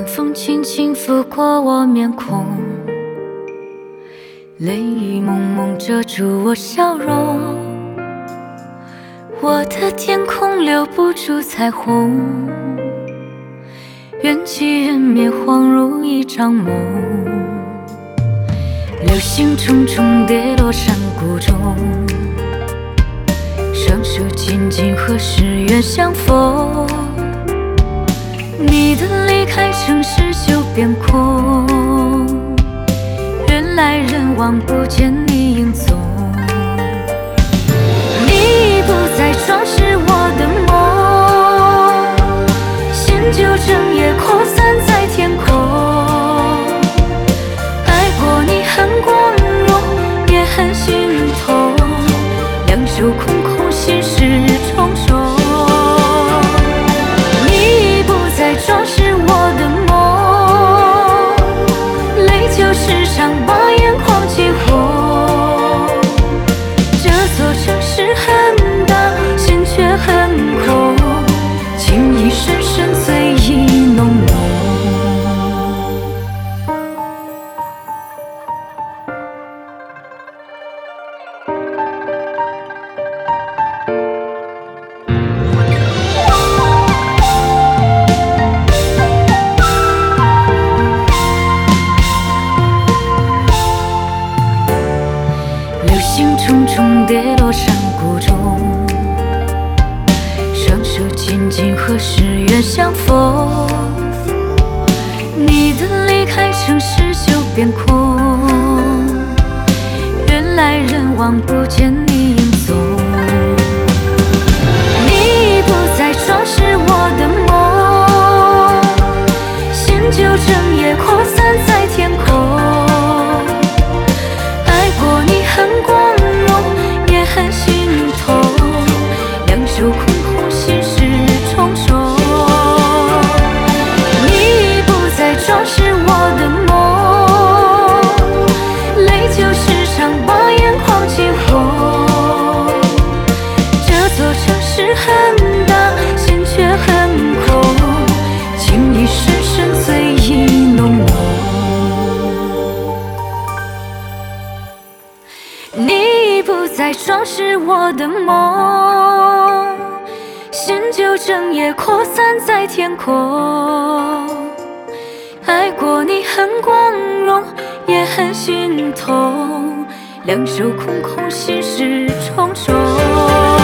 风轻轻拂过我面孔，泪雨蒙蒙遮住我笑容。我的天空留不住彩虹，缘起缘灭，恍如一场梦。流星重重跌落山谷中，双手紧紧，何时愿相逢？你的离开，城市就变空，人来人往，不见你影踪。你不再装饰我的梦，心就整夜扩散在天空。爱过你很光荣，也很心痛，两手空空，心事重重。装饰我的梦，泪就是伤，把眼眶起红。这座城市很大，心却很空，情意深深，醉意浓浓。重重跌落山谷中，双手紧紧，何时愿相逢？你的离开，城市就变空，人来人往，不见你影踪。你不再装饰我的梦，心就整夜扩散在天空。爱过你很光也很心痛，两手空空，心事重重。你不再装饰我的梦，泪就是伤，把眼眶起红。这座城市很大，心却很空，情意深深，醉意浓浓。你不再装饰我的梦，心就整夜扩散在天空。爱过你很光荣，也很心痛，两手空空，心事重重。